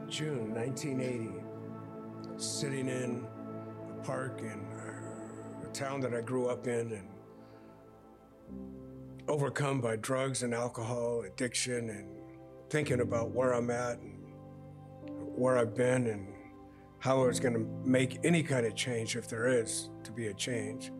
June 1980, sitting in a park in a town that I grew up in and overcome by drugs and alcohol addiction and thinking about where I'm at and where I've been and how I was going to make any kind of change if there is to be a change.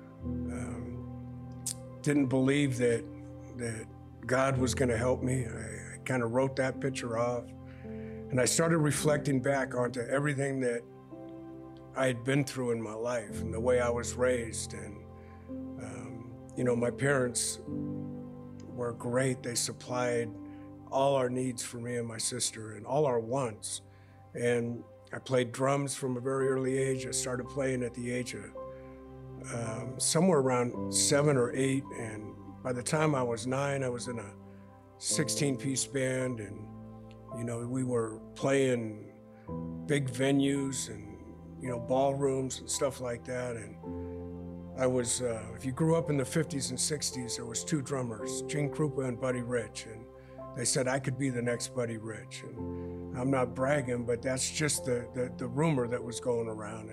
Didn't believe that God was going to help me. I kind of wrote that picture off. And I started reflecting back onto everything that I had been through in my life and the way I was raised. And, my parents were great. They supplied all our needs for me and my sister and all our wants. And I played drums from a very early age. I started playing at the age of somewhere around 7 or 8. And by the time I was 9, I was in a 16-piece band. And we were playing big venues and, ballrooms and stuff like that. And I was, if you grew up in the 50s and 60s, there was 2 drummers, Gene Krupa and Buddy Rich. And they said I could be the next Buddy Rich. And I'm not bragging, but that's just the rumor that was going around.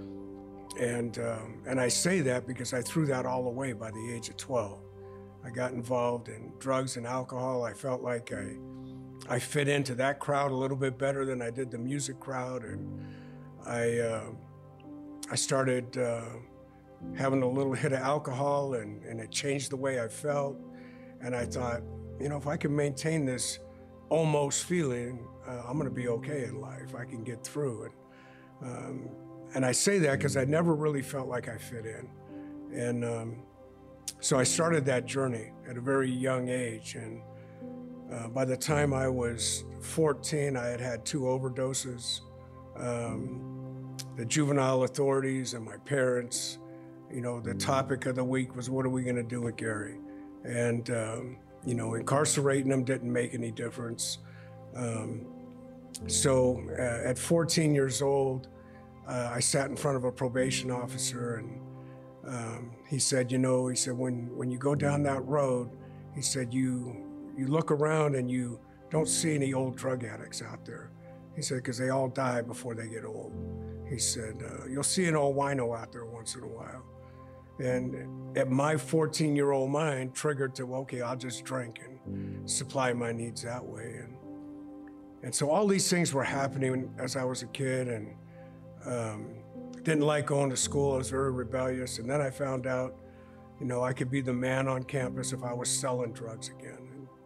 And I say that because I threw that all away by the age of 12. I got involved in drugs and alcohol. I felt like I fit into that crowd a little bit better than I did the music crowd, and I started having a little hit of alcohol, and it changed the way I felt. And I thought, if I can maintain this almost feeling, I'm gonna be okay in life. I can get through it. And I say that because I never really felt like I fit in. And so I started that journey at a very young age. And by the time I was 14, I had had 2 overdoses. The juvenile authorities and my parents, the topic of the week was, what are we gonna do with Gary? And, incarcerating him didn't make any difference. So at 14 years old, I sat in front of a probation officer, and he said, when you go down that road, he said, you look around and you don't see any old drug addicts out there. He said, because they all die before they get old. He said, you'll see an old wino out there once in a while. And at my 14-year-old mind triggered to, okay, I'll just drink and supply my needs that way. And so all these things were happening as I was a kid, and didn't like going to school. I was very rebellious. And then I found out, I could be the man on campus if I was selling drugs again.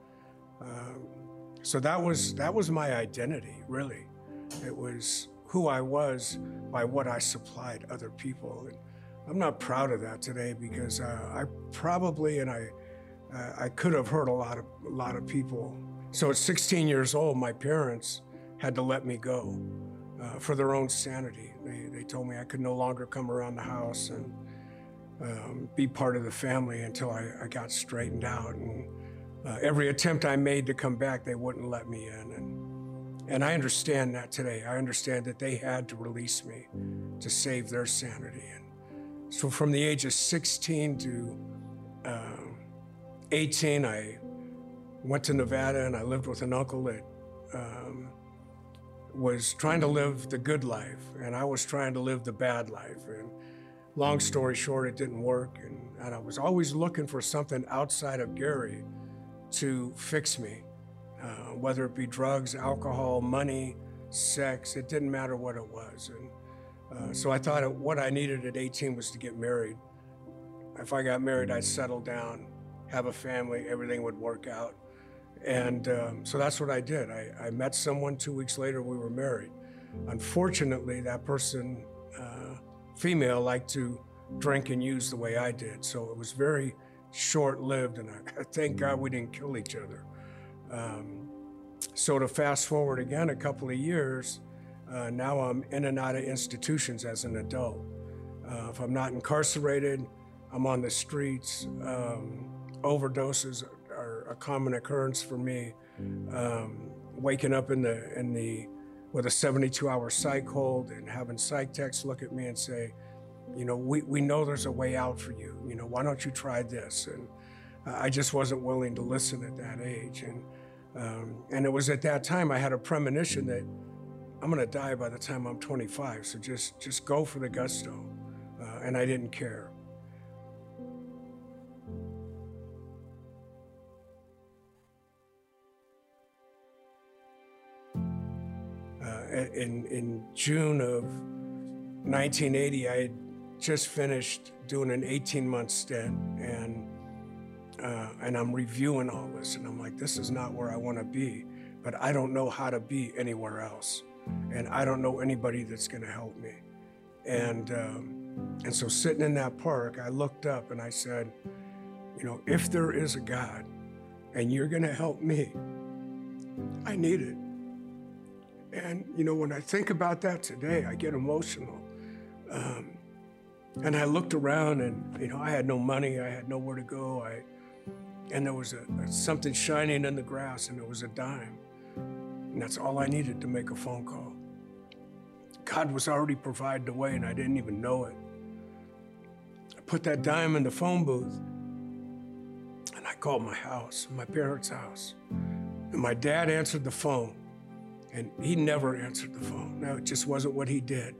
So that was my identity, really. It was who I was by what I supplied other people. And I'm not proud of that today, because I probably, and I could have hurt a lot of people. So at 16 years old, my parents had to let me go for their own sanity. They told me I could no longer come around the house and be part of the family until I got straightened out. And every attempt I made to come back, they wouldn't let me in. And I understand that today. I understand that they had to release me to save their sanity. And so from the age of 16 to 18, I went to Nevada, and I lived with an uncle that was trying to live the good life, and I was trying to live the bad life. And long story short, it didn't work. And I was always looking for something outside of Gary to fix me, whether it be drugs, alcohol, money, sex. It didn't matter what it was. And so I thought what I needed at 18 was to get married. If I got married, I'd settle down, have a family, everything would work out. And so that's what I did. I met someone, 2 weeks later, we were married. Unfortunately, that person, female, liked to drink and use the way I did. So it was very short-lived, and I thank God we didn't kill each other. So to fast forward again a couple of years, now I'm in and out of institutions as an adult. If I'm not incarcerated, I'm on the streets. Overdoses are a common occurrence for me. Waking up with a 72-hour psych hold and having psych techs look at me and say, we know there's a way out for you. Why don't you try this? And I just wasn't willing to listen at that age. And it was at that time I had a premonition that I'm gonna die by the time I'm 25, so just go for the gusto. And I didn't care. In June of 1980, I had just finished doing an 18-month stint, and I'm reviewing all this, and I'm like, this is not where I want to be, but I don't know how to be anywhere else, and I don't know anybody that's going to help me. And so sitting in that park, I looked up and I said, you know, if there is a God and you're going to help me, I need it. And, you know, when I think about that today, I get emotional. And I looked around and, you know, I had no money. I had nowhere to go. And there was something shining in the grass, and it was a dime. And that's all I needed to make a phone call. God was already providing the way, and I didn't even know it. I put that dime in the phone booth, and I called my house, my parents' house. And my dad answered the phone. And he never answered the phone. No, it just wasn't what he did.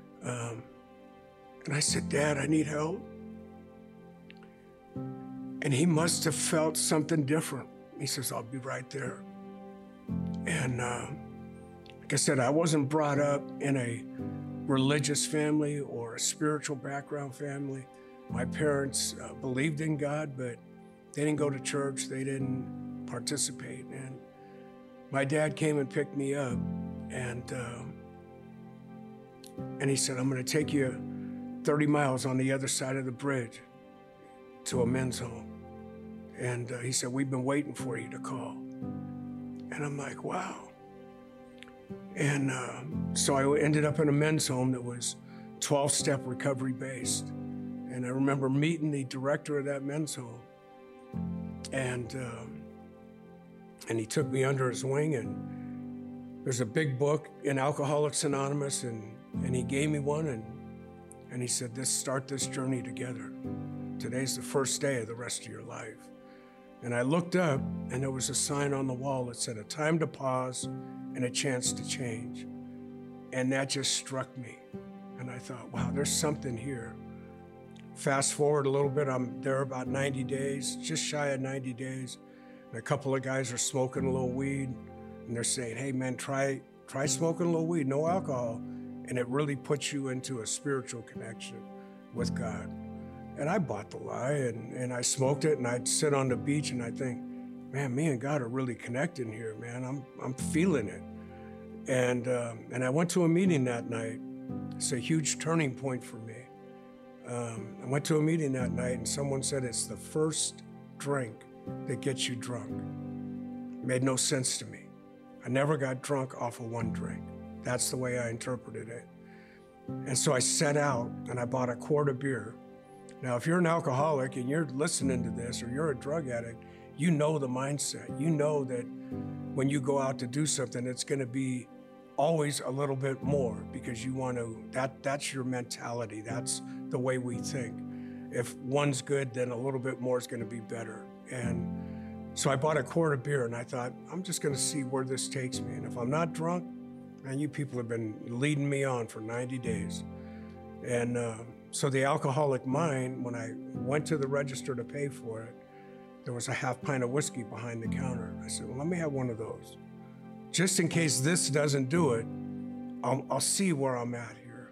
And I said, Dad, I need help. And he must have felt something different. He says, I'll be right there. And like I said, I wasn't brought up in a religious family or a spiritual background family. My parents believed in God, but they didn't go to church. They didn't participate. And my dad came and picked me up, and he said, I'm going to take you 30 miles on the other side of the bridge to a men's home. And he said, we've been waiting for you to call. And I'm like, wow. And so I ended up in a men's home that was 12-step recovery based. And I remember meeting the director of that men's home. And he took me under his wing, and there's a big book in Alcoholics Anonymous, and he gave me one, and he said, start this journey together. Today's the first day of the rest of your life. And I looked up, and there was a sign on the wall that said, a time to pause and a chance to change. And that just struck me. And I thought, wow, there's something here. Fast forward a little bit, I'm there about 90 days, just shy of 90 days. And a couple of guys are smoking a little weed, and they're saying, hey man, try smoking a little weed, no alcohol. And it really puts you into a spiritual connection with God. And I bought the lie, and I smoked it, and I'd sit on the beach and I'd think, man, me and God are really connecting here, man. I'm feeling it. And I went to a meeting that night. It's a huge turning point for me. I went to a meeting that night, and someone said it's the first drink that gets you drunk. It made no sense to me. I never got drunk off of one drink. That's the way I interpreted it. And so I set out and I bought a quart of beer. Now, if you're an alcoholic and you're listening to this, or you're a drug addict, you know the mindset. You know that when you go out to do something, it's going to be always a little bit more, because you want to, that's your mentality. That's the way we think. If one's good, then a little bit more is going to be better. And so I bought a quart of beer, and I thought, I'm just going to see where this takes me. And if I'm not drunk, man, you people have been leading me on for 90 days. And so the alcoholic mind, when I went to the register to pay for it, there was a half pint of whiskey behind the counter. I said, well, let me have one of those. Just in case this doesn't do it, I'll see where I'm at here.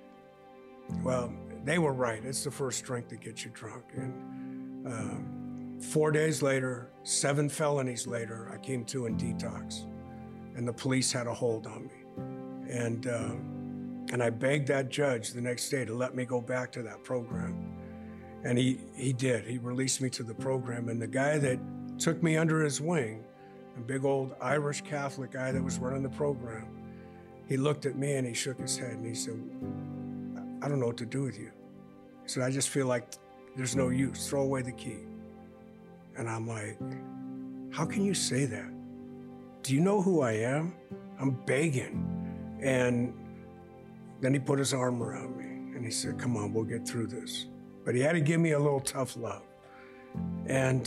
Well, they were right. It's the first drink that gets you drunk. And 4 days later, 7 felonies later, I came to in detox, and the police had a hold on me. And I begged that judge the next day to let me go back to that program. And he did. He released me to the program. And the guy that took me under his wing, a big old Irish Catholic guy that was running the program, he looked at me and he shook his head and he said, I don't know what to do with you. He said, I just feel like there's no use. Throw away the key. And I'm like, how can you say that? Do you know who I am? I'm begging. And then he put his arm around me and he said, come on, we'll get through this. But he had to give me a little tough love. And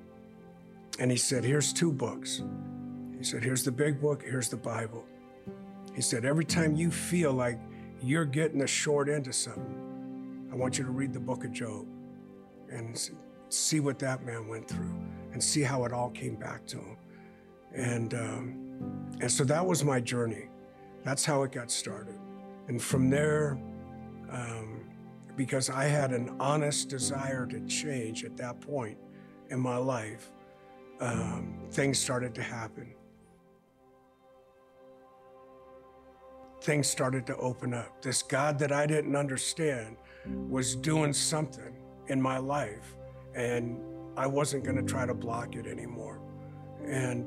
he said, here's 2 books. He said, here's the big book, here's the Bible. He said, every time you feel like you're getting the short end of something, I want you to read the book of Job and see what that man went through and see how it all came back to him. And so that was my journey. That's how it got started. And from there, because I had an honest desire to change at that point in my life, things started to happen. Things started to open up. This God that I didn't understand was doing something in my life, and I wasn't going to try to block it anymore. And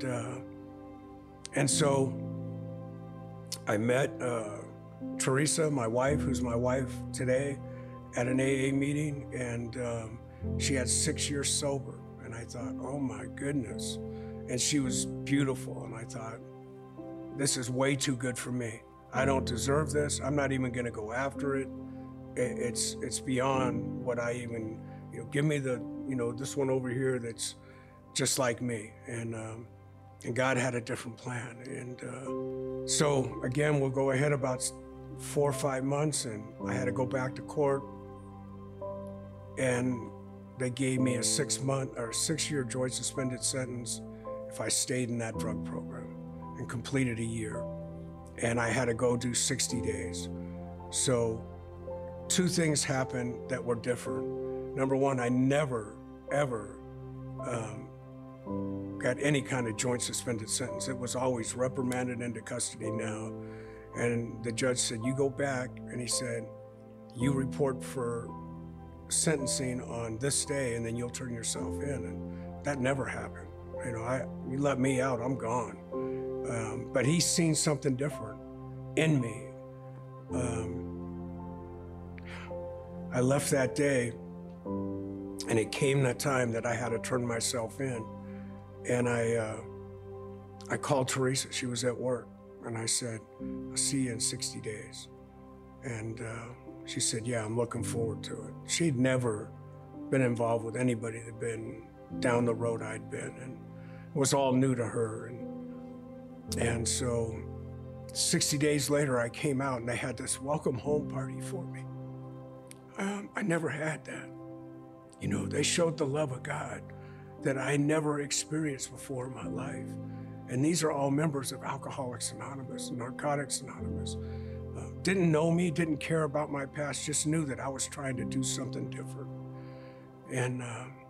so I met Teresa, my wife, who's my wife today, at an AA meeting, and she had 6 years sober. And I thought, oh my goodness. And she was beautiful. And I thought, this is way too good for me. I don't deserve this. I'm not even gonna go after it. It's beyond what I even, give me the, this one over here that's just like me. And God had a different plan. And so again, we'll go ahead about 4 or 5 months, and I had to go back to court. And they gave me a 6-year joint suspended sentence if I stayed in that drug program and completed a year. And I had to go do 60 days. So 2 things happened that were different. Number one, I never, ever got any kind of joint suspended sentence. It was always reprimanded into custody now. And the judge said, you go back, and he said, you report for sentencing on this day, and then you'll turn yourself in. And that never happened. You let me out, I'm gone. But he's seen something different in me. I left that day, and it came that time that I had to turn myself in. And I called Teresa. She was at work. And I said, I'll see you in 60 days. And she said, yeah, I'm looking forward to it. She'd never been involved with anybody that had been down the road I'd been, and it was all new to her. And so 60 days later, I came out, and they had this welcome home party for me. I never had that. They showed the love of God that I never experienced before in my life. And these are all members of Alcoholics Anonymous, Narcotics Anonymous. Didn't know me, didn't care about my past, just knew that I was trying to do something different. And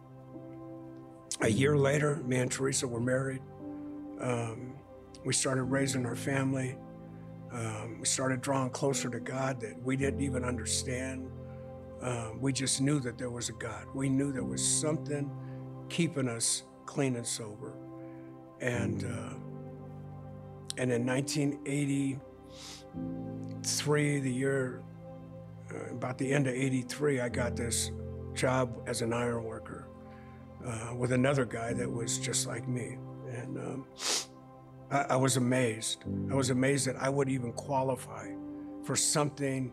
a year later, me and Teresa were married. We started raising our family. We started drawing closer to God that we didn't even understand. We just knew that there was a God. We knew there was something keeping us clean and sober. And in 1983, the year, about the end of 83, I got this job as an iron worker with another guy that was just like me. And I was amazed. I was amazed that I would even qualify for something,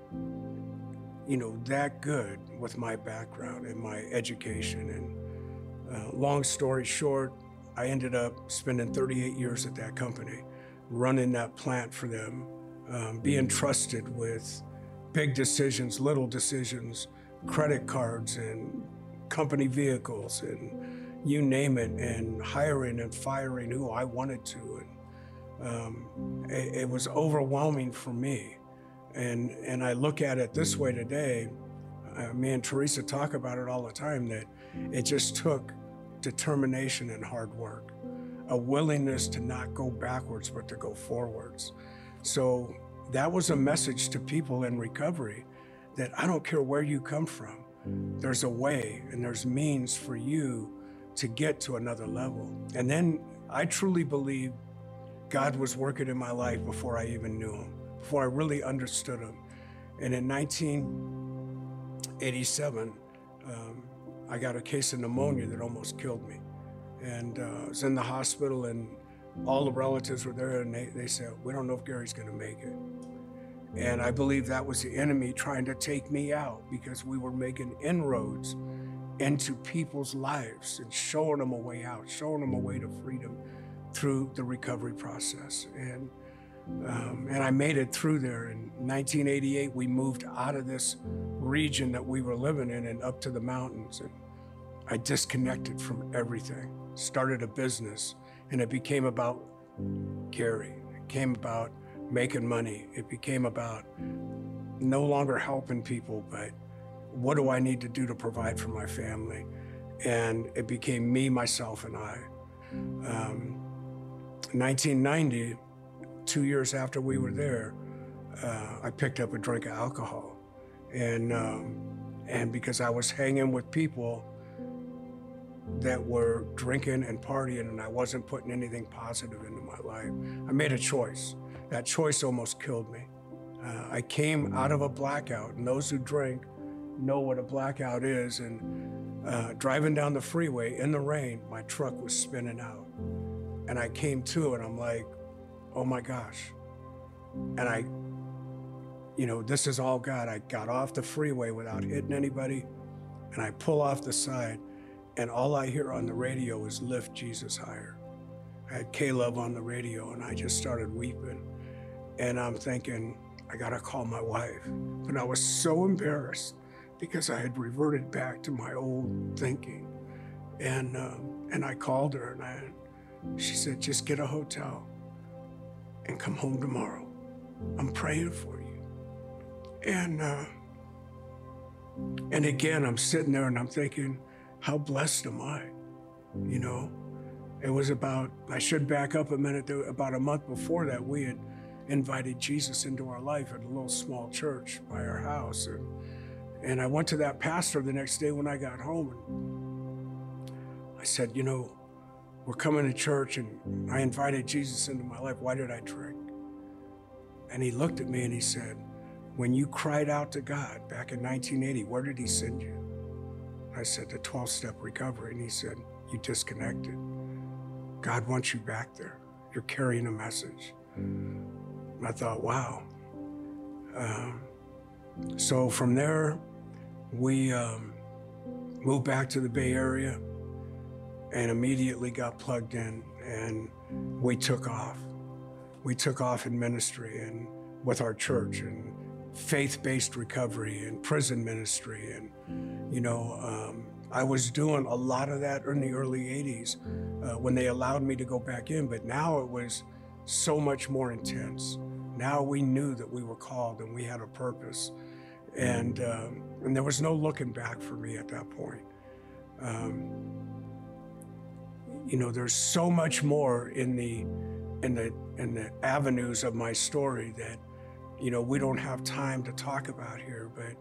that good with my background and my education. And long story short, I ended up spending 38 years at that company, running that plant for them, being trusted with big decisions, little decisions, credit cards and company vehicles and you name it, and hiring and firing who I wanted to. And it was overwhelming for me. And I look at it this way today, me and Teresa talk about it all the time, that it just took determination and hard work, a willingness to not go backwards, but to go forwards. So that was a message to people in recovery, that I don't care where you come from, there's a way and there's means for you to get to another level. And then I truly believe God was working in my life before I even knew him, before I really understood him. And in 1987, I got a case of pneumonia that almost killed me. And I was in the hospital, and all the relatives were there, and they said, we don't know if Gary's gonna make it. And I believe that was the enemy trying to take me out, because we were making inroads into people's lives and showing them a way out, showing them a way to freedom through the recovery process. And And I made it through there. In 1988, we moved out of this region that we were living in and up to the mountains. And I disconnected from everything, started a business, and it became about Gary. It became about making money. It became about no longer helping people, but what do I need to do to provide for my family? And it became me, myself, and I. 1990, 2 years after we were there, I picked up a drink of alcohol. And because I was hanging with people that were drinking and partying, and I wasn't putting anything positive into my life, I made a choice. That choice almost killed me. I came out of a blackout, and those who drink know what a blackout is. And driving down the freeway in the rain, my truck was spinning out. And I came to, and I'm like, oh my gosh. And this is all God. I got off the freeway without hitting anybody, and I pull off the side, and all I hear on the radio is Lift Jesus Higher. I had K-Love on the radio, and I just started weeping. And I'm thinking, I gotta call my wife. But I was so embarrassed because I had reverted back to my old thinking. And I called her, and she said, just get a hotel and come home tomorrow. I'm praying for you. And again, I'm sitting there and I'm thinking, how blessed am I? It was I should back up a minute, about a month before that, we had invited Jesus into our life at a little small church by our house. And I went to that pastor the next day when I got home, and I said, we're coming to church and I invited Jesus into my life. Why did I drink? And he looked at me and he said, when you cried out to God back in 1980, where did he send you? I said, the 12-step recovery. And he said, you disconnected. God wants you back there. You're carrying a message. And I thought, wow. So from there, we moved back to the Bay Area and immediately got plugged in, and we took off. We took off in ministry and with our church and faith-based recovery and prison ministry. And, I was doing a lot of that in the early 80s when they allowed me to go back in, but now it was so much more intense. Now we knew that we were called and we had a purpose. And there was no looking back for me at that point. There's so much more in the avenues of my story that, we don't have time to talk about here, but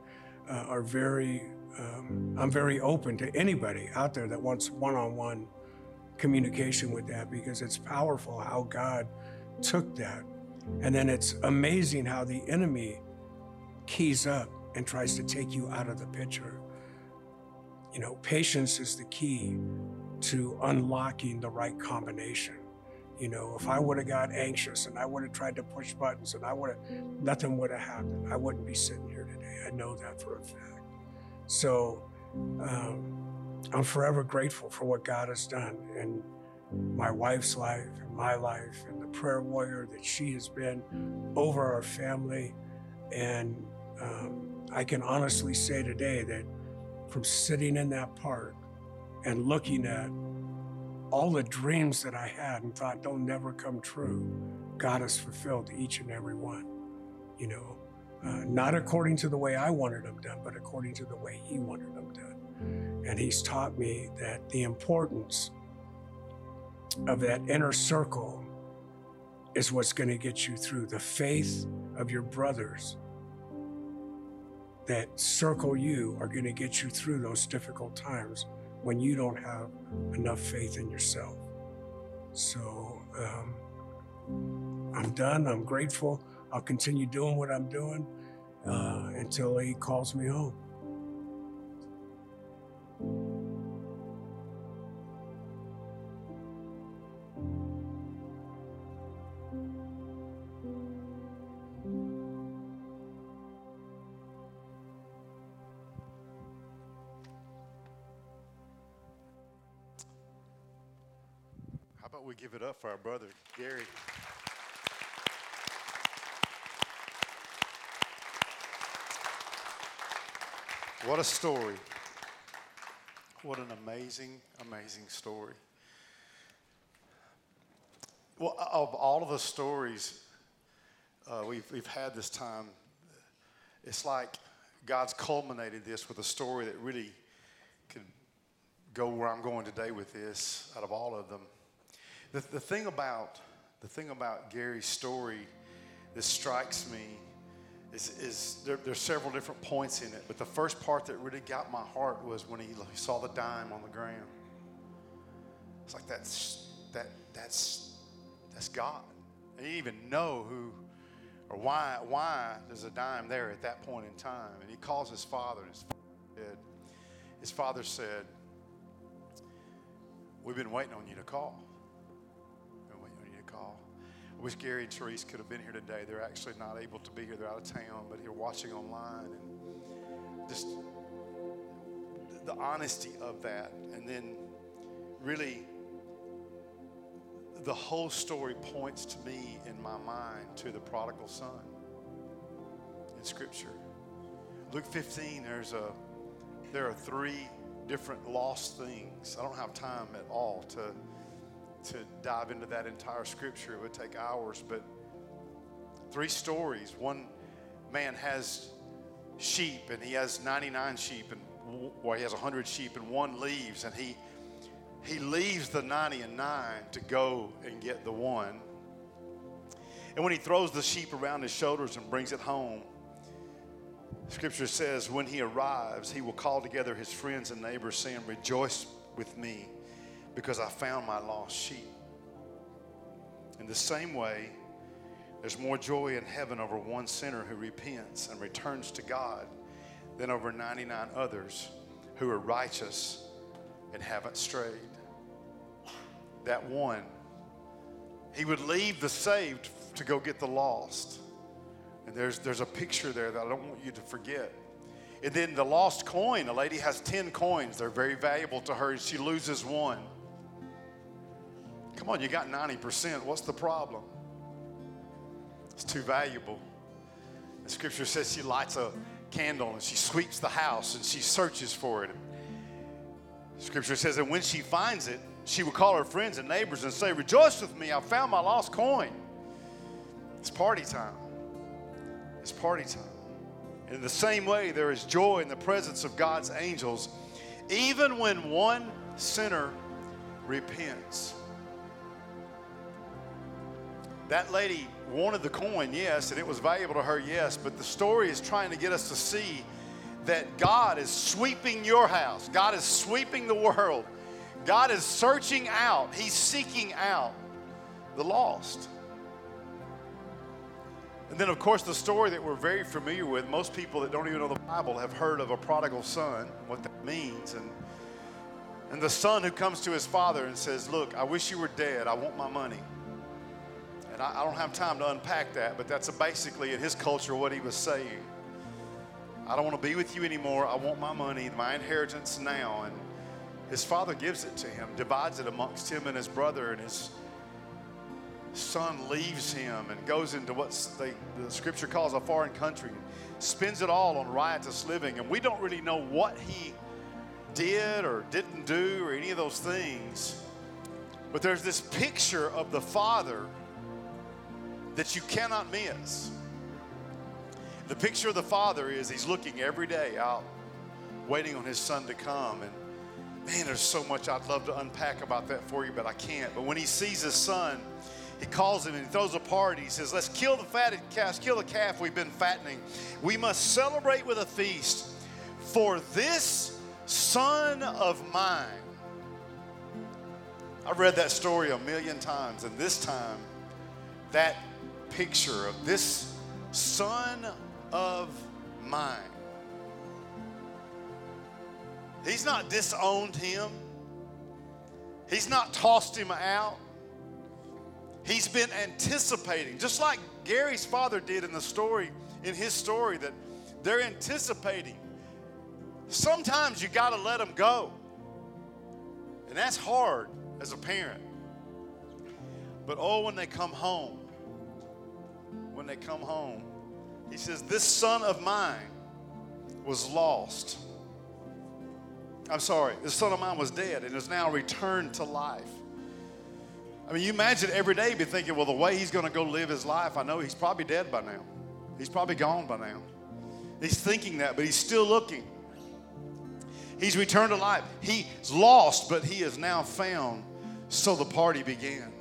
I'm very open to anybody out there that wants one-on-one communication with that, because it's powerful how God took that. And then it's amazing how the enemy keys up and tries to take you out of the picture. Patience is the key to unlocking the right combination. If I would have got anxious and I would have tried to push buttons and nothing would have happened. I wouldn't be sitting here today. I know that for a fact. So I'm forever grateful for what God has done in my wife's life, in my life, and the prayer warrior that she has been over our family. And I can honestly say today that from sitting in that park and looking at all the dreams that I had and thought they'll never come true, God has fulfilled each and every one. Not according to the way I wanted them done, but according to the way He wanted them done. And He's taught me that the importance of that inner circle is what's going to get you through. The faith of your brothers that circle you are going to get you through those difficult times when you don't have enough faith in yourself. So I'm done. I'm grateful. I'll continue doing what I'm doing until He calls me home. How about we give it up for our brother, Gary? What a story. What an amazing, amazing story. Well, of all of the stories we've had this time, it's like God's culminated this with a story that really could go where I'm going today with this out of all of them. The thing about Gary's story that strikes me is there's several different points in it, but the first part that really got my heart was when he saw the dime on the ground. It's like that's God. And he didn't even know who or why there's a dime there at that point in time. And he calls his father, and his father said, "We've been waiting on you to call. I wish Gary and Therese could have been here today. They're actually not able to be here. They're out of town, but they're watching online. And just the honesty of that. And then really the whole story points to me in my mind to the prodigal son in Scripture. Luke 15, there are 3 different lost things. I don't have time at all to dive into that entire scripture. It would take hours, but 3 stories. One man has sheep, and he has 99 sheep, he has 100 sheep, and one leaves, and he leaves the 99 to go and get the one. And when he throws the sheep around his shoulders and brings it home, Scripture says when he arrives, he will call together his friends and neighbors, saying, "Rejoice with me, because I found my lost sheep." In the same way, there's more joy in heaven over one sinner who repents and returns to God than over 99 others who are righteous and haven't strayed. That one, he would leave the saved to go get the lost. And there's a picture there that I don't want you to forget. And then the lost coin, a lady has 10 coins. They're very valuable to her. She loses one. Come on, you got 90%. What's the problem? It's too valuable. The Scripture says she lights a candle and she sweeps the house and she searches for it. Scripture says that when she finds it, she will call her friends and neighbors and say, "Rejoice with me, I found my lost coin." It's party time. It's party time. In the same way, there is joy in the presence of God's angels, even when one sinner repents. That lady wanted the coin, yes, and it was valuable to her, yes, but the story is trying to get us to see that God is sweeping your house. God is sweeping the world. God is searching out. He's seeking out the lost. And then, of course, the story that we're very familiar with, most people that don't even know the Bible have heard of a prodigal son, what that means. And the son who comes to his father and says, "Look, I wish you were dead. I want my money." And I don't have time to unpack that, but that's basically in his culture what he was saying. I don't want to be with you anymore. I want my money, my inheritance now. And his father gives it to him, divides it amongst him and his brother, and his son leaves him and goes into what the Scripture calls a foreign country, spends it all on riotous living. And we don't really know what he did or didn't do or any of those things. But there's this picture of the father that you cannot miss. The picture of the father is he's looking every day out, waiting on his son to come. And man, there's so much I'd love to unpack about that for you, but I can't. But when he sees his son, he calls him and he throws a party. He says, "Let's kill the fatted calf, kill the calf we've been fattening. We must celebrate with a feast for this son of mine." I've read that story a million times, and this time, that picture of this son of mine. He's not disowned him. He's not tossed him out. He's been anticipating, just like Gary's father did in his story, that they're anticipating. Sometimes you got to let them go. And that's hard as a parent. But when they come home, he says, "This son of mine was lost I'm sorry, this son of mine was dead and is now returned to life. I mean, you imagine every day be thinking, well, the way he's going to go live his life, I know he's probably dead by now. He's probably gone by now. He's thinking that, but he's still looking. He's returned to life. He's lost, but he is now found. So the party began.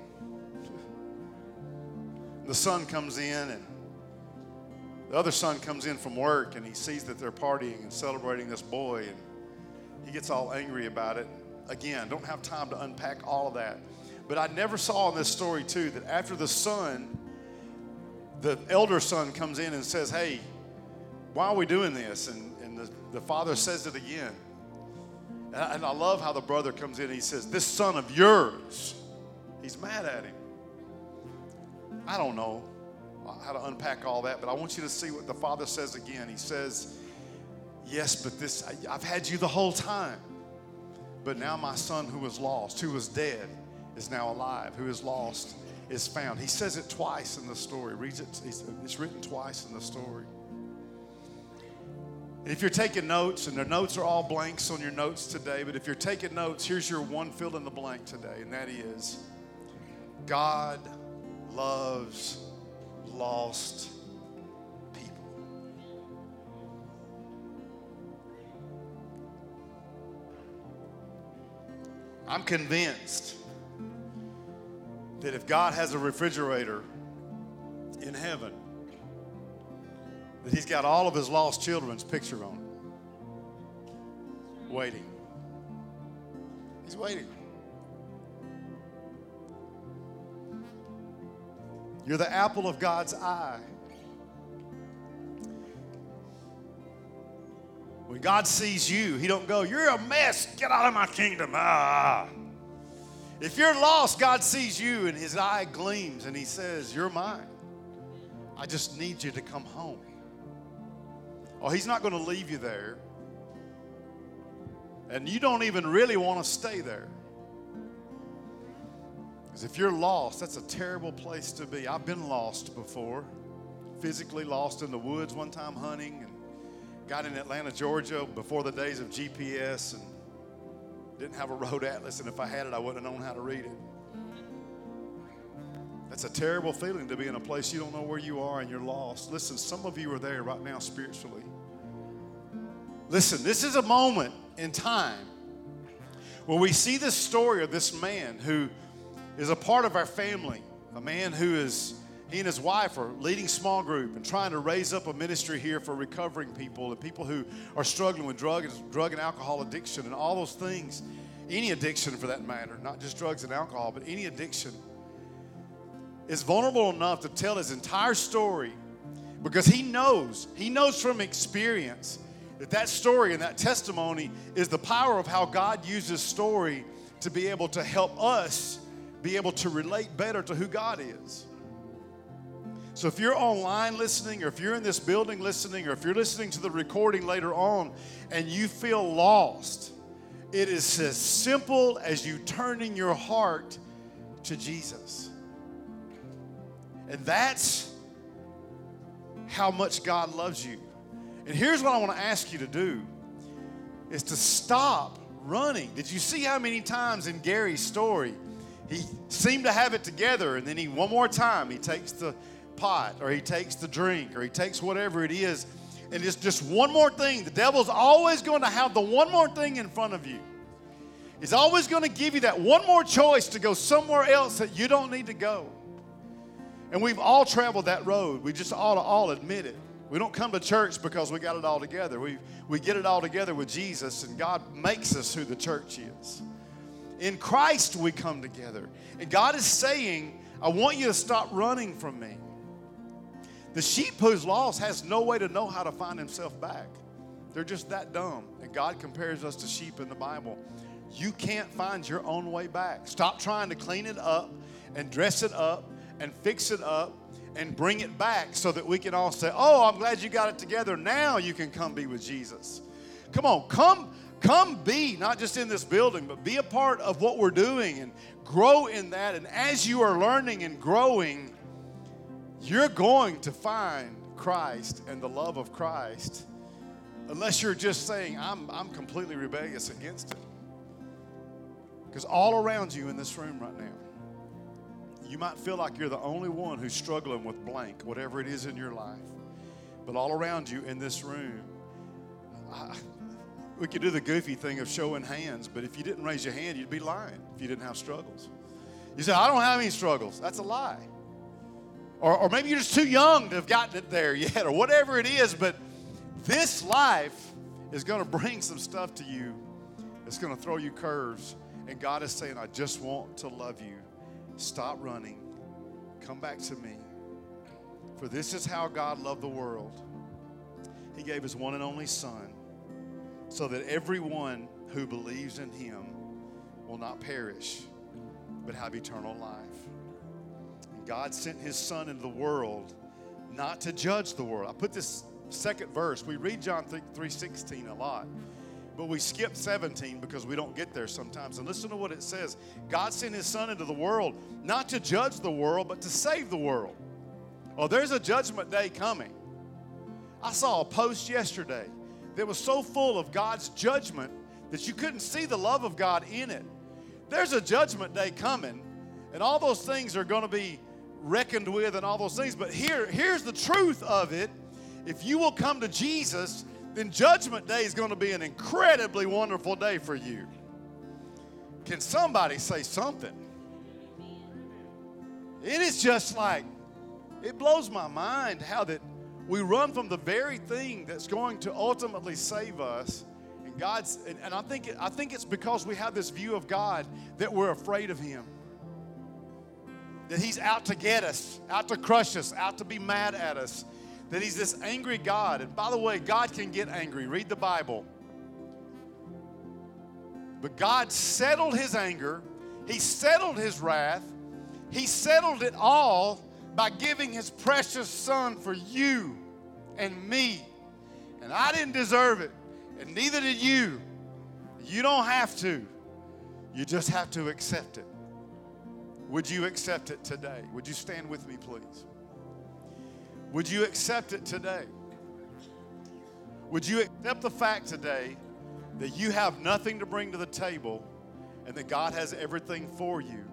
The son comes in, and the other son comes in from work, and he sees that they're partying and celebrating this boy, and he gets all angry about it. Again, don't have time to unpack all of that. But I never saw in this story, too, that after the son, the elder son comes in and says, hey, why are we doing this? And the father says it again. And I love how the brother comes in and he says, this son of yours, he's mad at him. I don't know how to unpack all that, but I want you to see what the father says again. He says, yes, but I've had you the whole time. But now my son who was lost, who was dead, is now alive. Who is lost is found. He says it twice in the story. It's written twice in the story. And if you're taking notes, and the notes are all blanks on your notes today, but if you're taking notes, here's your one fill in the blank today, and that is, God loves lost people. I'm convinced that if God has a refrigerator in heaven, that he's got all of his lost children's picture on it. Waiting. He's waiting. You're the apple of God's eye. When God sees you, he don't go, you're a mess, get out of my kingdom. If you're lost, God sees you and his eye gleams and he says, you're mine. I just need you to come home. Oh, he's not going to leave you there. And you don't even really want to stay there. Because if you're lost, that's a terrible place to be. I've been lost before. Physically lost in the woods one time hunting, and got in Atlanta, Georgia before the days of GPS, and didn't have a road atlas, and if I had it, I wouldn't have known how to read it. That's a terrible feeling to be in a place you don't know where you are and you're lost. Listen, some of you are there right now spiritually. Listen, this is a moment in time where we see this story of this man who is a part of our family, a man who is, he and his wife are leading small group and trying to raise up a ministry here for recovering people and people who are struggling with drug and alcohol addiction and all those things. Any addiction for that matter, not just drugs and alcohol, but any addiction. Is vulnerable enough to tell his entire story because he knows from experience that story and that testimony is the power of how God uses story to be able to help us be able to relate better to who God is. So if you're online listening, or if you're in this building listening, or if you're listening to the recording later on and you feel lost, it is as simple as you turning your heart to Jesus. And that's how much God loves you. And here's what I want to ask you to do, is to stop running. Did you see how many times in Gary's story, he seemed to have it together, and then one more time, he takes the pot, or he takes the drink, or he takes whatever it is, and it's just one more thing. The devil's always going to have the one more thing in front of you. He's always going to give you that one more choice to go somewhere else that you don't need to go. And we've all traveled that road. We just ought to all admit it. We don't come to church because we got it all together. We get it all together with Jesus, and God makes us who the church is. In Christ we come together. And God is saying, I want you to stop running from me. The sheep who's lost has no way to know how to find himself back. They're just that dumb. And God compares us to sheep in the Bible. You can't find your own way back. Stop trying to clean it up and dress it up and fix it up and bring it back so that we can all say, oh, I'm glad you got it together. Now you can come be with Jesus. Come on, come be, not just in this building, but be a part of what we're doing and grow in that. And as you are learning and growing, you're going to find Christ and the love of Christ Unless you're just saying, I'm completely rebellious against it. Because all around you in this room right now, you might feel like you're the only one who's struggling with blank, whatever it is in your life. But all around you in this room, we could do the goofy thing of showing hands, but if you didn't raise your hand, you'd be lying if you didn't have struggles. You say, I don't have any struggles. That's a lie. Or maybe you're just too young to have gotten it there yet, or whatever it is, but this life is going to bring some stuff to you. It's going to throw you curves. And God is saying, I just want to love you. Stop running. Come back to me. For this is how God loved the world. He gave his one and only Son so that everyone who believes in him will not perish but have eternal life. And God sent his Son into the world not to judge the world. I put this second verse. We read John 3:16 a lot. But we skip 17 because we don't get there sometimes. And listen to what it says. God sent his Son into the world not to judge the world, but to save the world. Oh, there's a judgment day coming. I saw a post yesterday that was so full of God's judgment that you couldn't see the love of God in it. There's a judgment day coming, and all those things are going to be reckoned with and all those things. But here's the truth of it. If you will come to Jesus, then Judgment Day is going to be an incredibly wonderful day for you. Can somebody say something? It is just like, it blows my mind how that we run from the very thing that's going to ultimately save us. And I think it's because we have this view of God that we're afraid of him. That he's out to get us, out to crush us, out to be mad at us. That he's this angry God. And by the way, God can get angry. Read the Bible. But God settled his anger. He settled his wrath. He settled it all by giving his precious Son for you and me. And I didn't deserve it. And neither did you. You don't have to. You just have to accept it. Would you accept it today? Would you stand with me, please? Would you accept it today? Would you accept the fact today that you have nothing to bring to the table and that God has everything for you?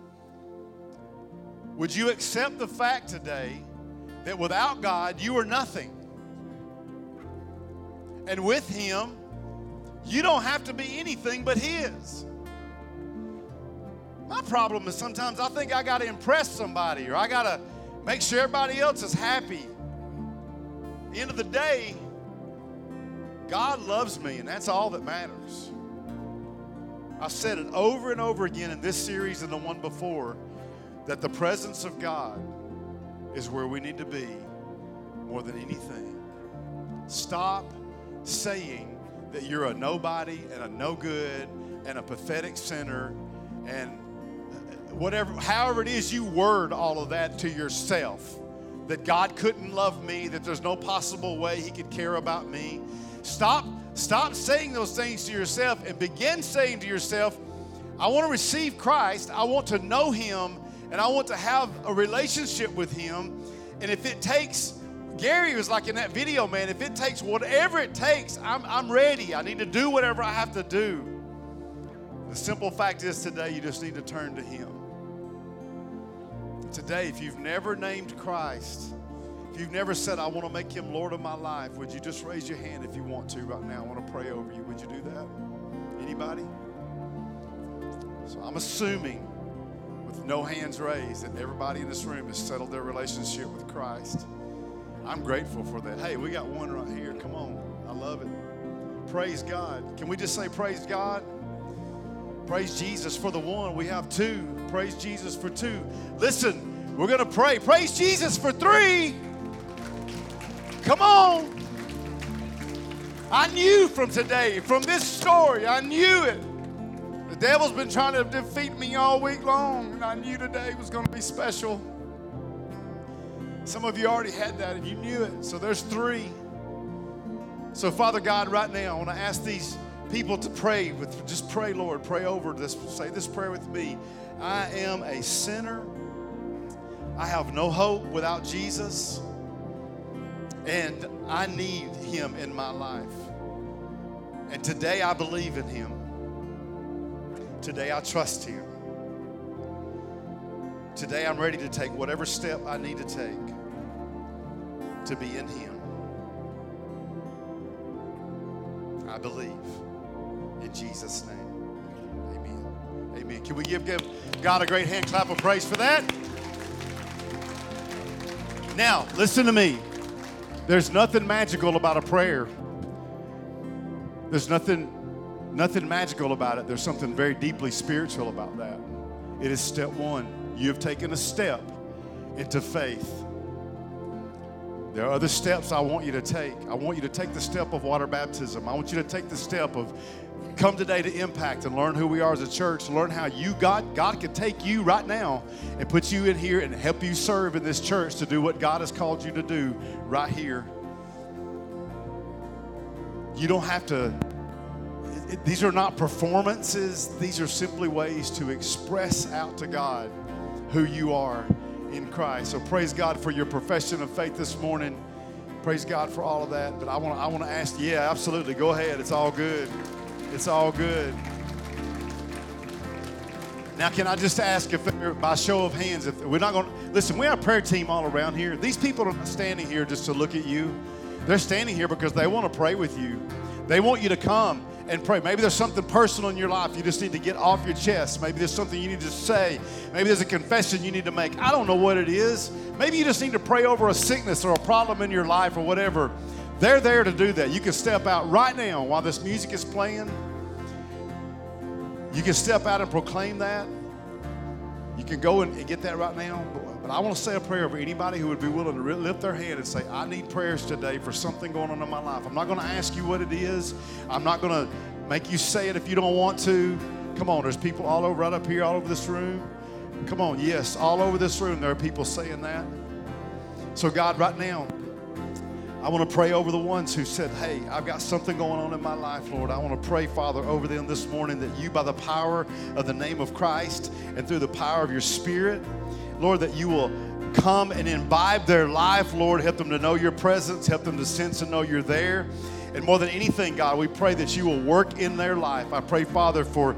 Would you accept the fact today that without God, you are nothing? And with him, you don't have to be anything but his. My problem is sometimes I think I got to impress somebody, or I got to make sure everybody else is happy. At the end of the day, God loves me, and that's all that matters. I've said it over and over again in this series and the one before, that the presence of God is where we need to be more than anything. Stop saying that you're a nobody and a no good and a pathetic sinner and whatever, however it is you word all of that to yourself, that God couldn't love me, that there's no possible way he could care about me. Stop saying those things to yourself and begin saying to yourself, I want to receive Christ, I want to know him, and I want to have a relationship with him. And if it takes, Gary was like in that video, man, if it takes whatever it takes, I'm ready. I need to do whatever I have to do. The simple fact is today you just need to turn to him. Today, if you've never named Christ, if you've never said, I want to make him Lord of my life, would you just raise your hand if you want to right now? I want to pray over you. Would you do that? Anybody? So I'm assuming with no hands raised that everybody in this room has settled their relationship with Christ. I'm grateful for that. Hey, we got one right here. Come on. I love it. Praise God. Can we just say praise God? Praise Jesus for the one. We have two. Praise Jesus for two. Listen, we're going to pray. Praise Jesus for three. Come on. I knew from today, from this story, I knew it. The devil's been trying to defeat me all week long, and I knew today was going to be special. Some of you already had that, and you knew it. So there's three. So, Father God, right now, I want to ask these people to pray just pray, Lord, pray over this. Say this prayer with me. I am a sinner. I have no hope without Jesus. And I need him in my life. And today I believe in him. Today I trust him. Today I'm ready to take whatever step I need to take to be in him. I believe in Jesus' name. Amen. Amen. Can we give God a great hand clap of praise for that? Now, listen to me. There's nothing magical about a prayer. There's nothing magical about it. There's something very deeply spiritual about that. It is step one. You have taken a step into faith. There are other steps I want you to take. I want you to take the step of water baptism. I want you to take the step of come today to Impact and learn who we are as a church. Learn how God can take you right now and put you in here and help you serve in this church to do what God has called you to do right here. You don't have to, these are not performances. These are simply ways to express out to God who you are in Christ. So praise God for your profession of faith this morning. Praise God for all of that. But I want to ask, yeah, absolutely. Go ahead. It's all good. It's all good. Now, can I just ask if, by show of hands, if we're not going to, listen, we have a prayer team all around here. These people are not standing here just to look at you. They're standing here because they want to pray with you. They want you to come and pray. Maybe there's something personal in your life you just need to get off your chest. Maybe there's something you need to say. Maybe there's a confession you need to make. I don't know what it is. Maybe you just need to pray over a sickness or a problem in your life or whatever. They're there to do that. You can step out right now while this music is playing. You can step out and proclaim that. You can go and get that right now. But I want to say a prayer for anybody who would be willing to lift their hand and say, I need prayers today for something going on in my life. I'm not going to ask you what it is. I'm not going to make you say it if you don't want to. Come on, there's people all over, right up here, all over this room. Come on, yes, all over this room there are people saying that. So God, right now, I want to pray over the ones who said, hey, I've got something going on in my life, Lord. I want to pray, Father, over them this morning that you, by the power of the name of Christ and through the power of your Spirit, Lord, that you will come and imbibe their life, Lord. Help them to know your presence. Help them to sense and know you're there. And more than anything, God, we pray that you will work in their life. I pray, Father, for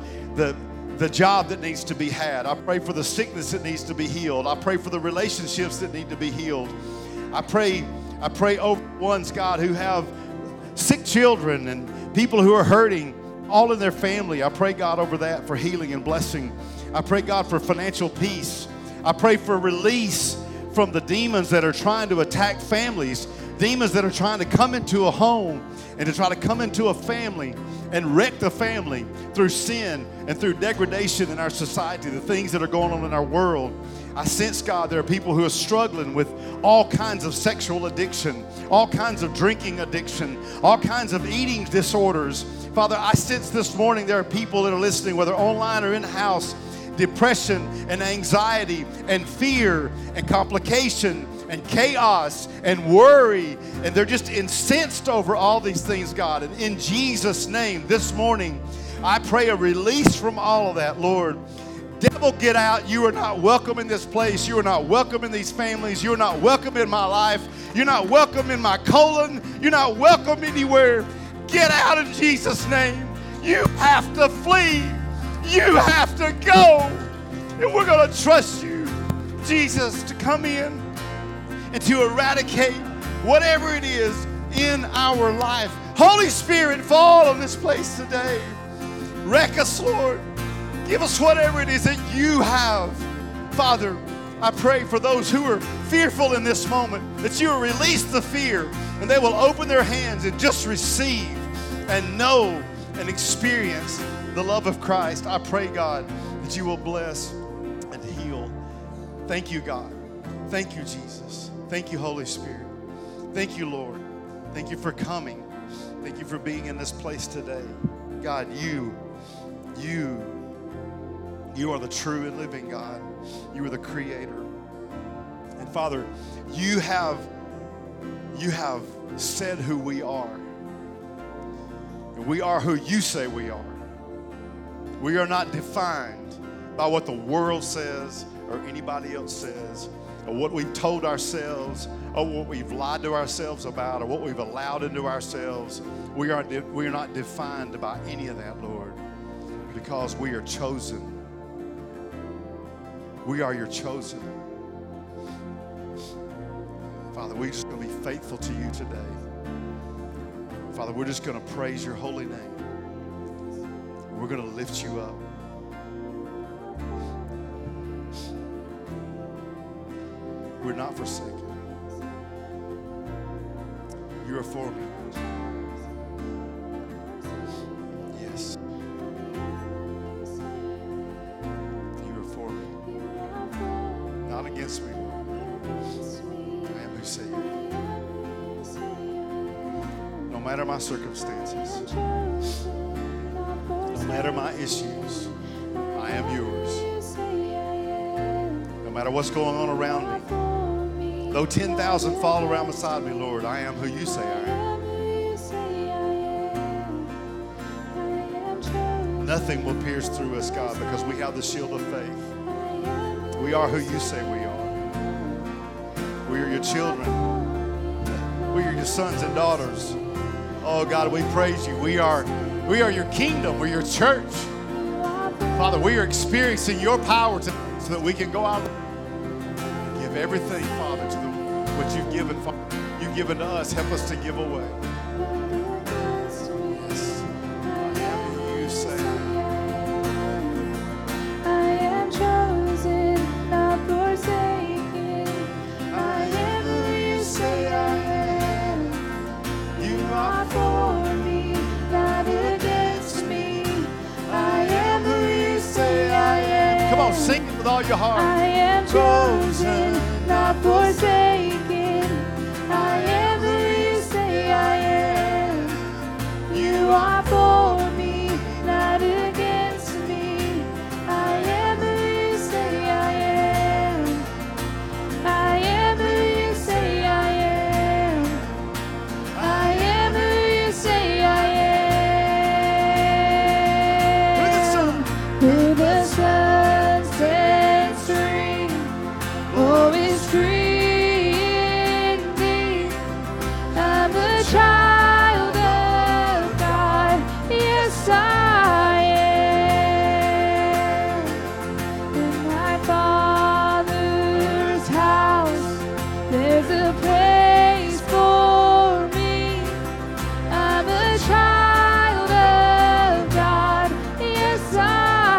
the job that needs to be had. I pray for the sickness that needs to be healed. I pray for the relationships that need to be healed. I pray over ones, God, who have sick children and people who are hurting, all in their family. I pray, God, over that for healing and blessing. I pray, God, for financial peace. I pray for release from the demons that are trying to attack families, demons that are trying to come into a home and to try to come into a family and wreck the family through sin and through degradation in our society, the things that are going on in our world. I sense, God, there are people who are struggling with all kinds of sexual addiction, all kinds of drinking addiction, all kinds of eating disorders. Father, I sense this morning there are people that are listening, whether online or in-house, depression and anxiety and fear and complication and chaos and worry, and they're just incensed over all these things, God. And in Jesus' name, this morning, I pray a release from all of that, Lord. Devil, get out. You are not welcome in this place. You are not welcome in these families. You are not welcome in my life. You're not welcome in my colon. You're not welcome anywhere. Get out in Jesus' name. You have to flee. You have to go. And we're going to trust you, Jesus, to come in and to eradicate whatever it is in our life. Holy Spirit, fall on this place today. Wreck us, Lord. Give us whatever it is that you have. Father, I pray for those who are fearful in this moment, that you will release the fear and they will open their hands and just receive and know and experience the love of Christ. I pray, God, that you will bless and heal. Thank you, God. Thank you, Jesus. Thank you, Holy Spirit. Thank you, Lord. Thank you for coming. Thank you for being in this place today. God, you are the true and living God. You are the creator. And Father, you have said who we are. And we are who you say we are. We are not defined by what the world says or anybody else says. or what we've told ourselves, or what we've lied to ourselves about, or what we've allowed into ourselves. We are not defined by any of that, Lord, because we are chosen. We are your chosen. Father, we're just going to be faithful to you today. Father, we're just going to praise your holy name. We're going to lift you up. We're not forsaken. You are for me. Yes. You are for me. Not against me, Lord. I am who say you. No matter my circumstances, no matter my issues, I am yours. No matter what's going on around me, though 10,000 fall around beside me, Lord, I am who you say I am. Nothing will pierce through us, God, because we have the shield of faith. We are who you say we are. We are your children. We are your sons and daughters. Oh, God, we praise you. We are your kingdom. We're your church. Father, we are experiencing your power today so that we can go out and give everything, Father, to what you've given, Father. You've given to us. Help us to give away. Yes. I am who you say I am. Chosen, not forsaken. I am who you say I am. You are for me, not against me. I am who you say I am. Come on, sing it with all your heart. I am chosen, not forsaken. I am who you say I am. You are for me, not against me. I am who you say I am. I am who you say I am. I am who you say I am. Who the sun sets free, oh, is free indeed. I'm a child of God, yes I am. In my Father's house, there's a place for me. I'm a child of God, yes I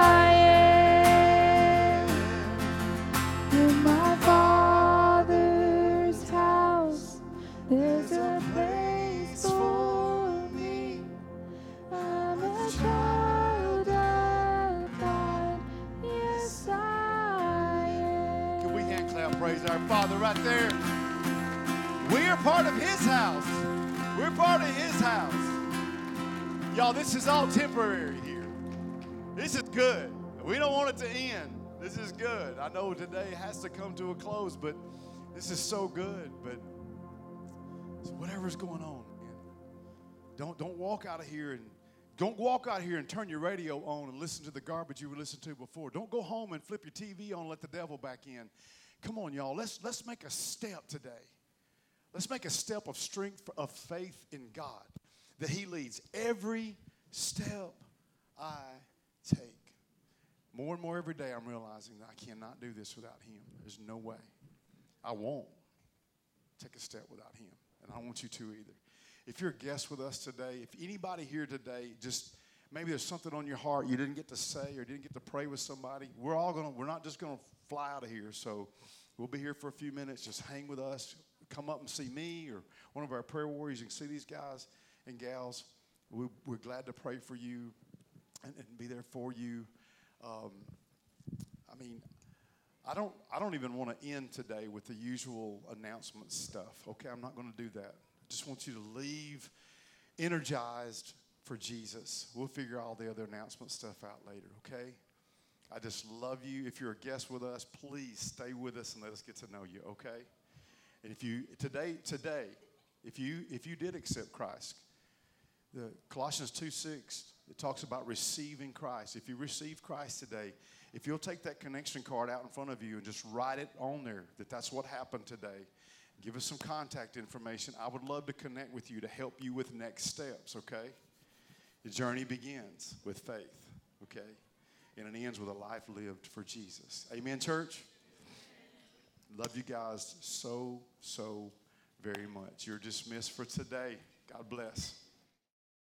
am. In my Father's house, there's a place for me. I'm a child of God, yes I am. Can we hand clap praise our Father right there? We are part of his house. We're part of his house. Y'all, this is all temporary here. This is good. We don't want it to end. This is good. I know today has to come to a close, but this is so good. But whatever's going on, man, don't walk out of here and turn your radio on and listen to the garbage you were listening to before. Don't go home and flip your TV on and let the devil back in. Come on, y'all. Let's make a step today. Let's make a step of strength, of faith in God, that he leads every step I take. More and more every day I'm realizing that I cannot do this without him. There's no way. I won't take a step without him, and I don't want you to either. If you're a guest with us today, if anybody here today, just maybe there's something on your heart you didn't get to say or didn't get to pray with somebody, we're not just going to fly out of here. So we'll be here for a few minutes. Just hang with us. Come up and see me or one of our prayer warriors. You can see these guys and gals. We're glad to pray for you and be there for you. I don't even want to end today with the usual announcement stuff. Okay, I'm not going to do that. I just want you to leave energized for Jesus. We'll figure all the other announcement stuff out later, okay? I just love you. If you're a guest with us, please stay with us and let us get to know you, okay? And if you today, if you did accept Christ, the Colossians 2:6, it talks about receiving Christ. If you receive Christ today, If you'll take that connection card out in front of you and just write it on there that that's what happened today, give us some contact information. I would love to connect with you to help you with next steps, okay? The journey begins with faith, okay? And it ends with a life lived for Jesus. Amen, church? Love you guys so, so very much. You're dismissed for today. God bless.